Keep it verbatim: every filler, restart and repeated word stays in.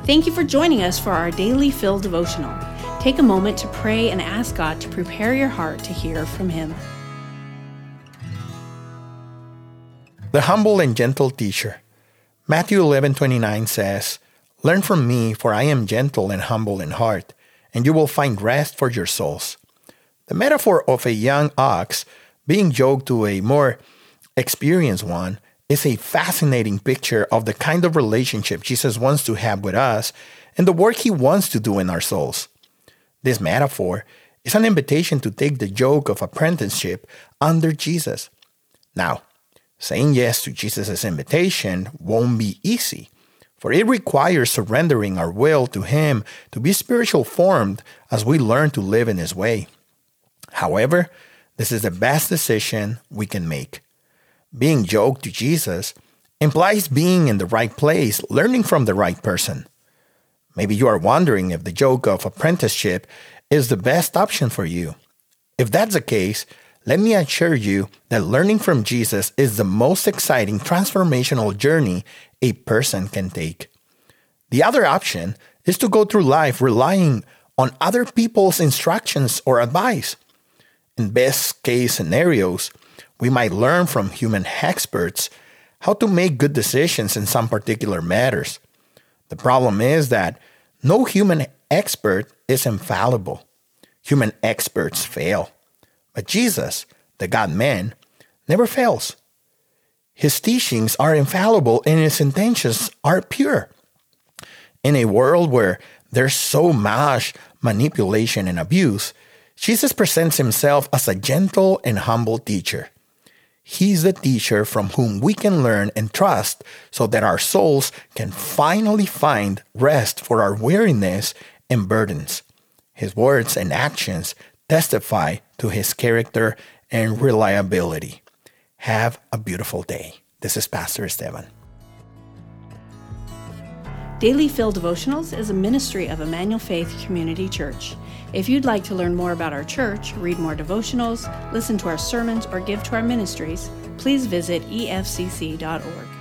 Thank you for joining us for our Daily Fill devotional. Take a moment to pray and ask God to prepare your heart to hear from Him. The humble and gentle teacher. Matthew eleven twenty-nine says, "Learn from me, for I am gentle and humble in heart, and you will find rest for your souls." The metaphor of a young ox being yoked to a more experienced one is a fascinating picture of the kind of relationship Jesus wants to have with us and the work He wants to do in our souls. This metaphor is an invitation to take the yoke of apprenticeship under Jesus. Now, saying yes to Jesus' invitation won't be easy, for it requires surrendering our will to Him to be spiritually formed as we learn to live in His way. However, this is the best decision we can make. Being yoked to Jesus implies being in the right place, learning from the right person. Maybe you are wondering if the yoke of apprenticeship is the best option for you. If that's the case, let me assure you that learning from Jesus is the most exciting transformational journey a person can take. The other option is to go through life relying on other people's instructions or advice. In best case scenarios, we might learn from human experts how to make good decisions in some particular matters. The problem is that no human expert is infallible. Human experts fail. But Jesus, the God-man, never fails. His teachings are infallible and His intentions are pure. In a world where there's so much manipulation and abuse, Jesus presents Himself as a gentle and humble teacher. He's the teacher from whom we can learn and trust so that our souls can finally find rest for our weariness and burdens. His words and actions testify to His character and reliability. Have a beautiful day. This is Pastor Esteban. Daily Fill Devotionals is a ministry of Emmanuel Faith Community Church. If you'd like to learn more about our church, read more devotionals, listen to our sermons, or give to our ministries, please visit e f c c dot org.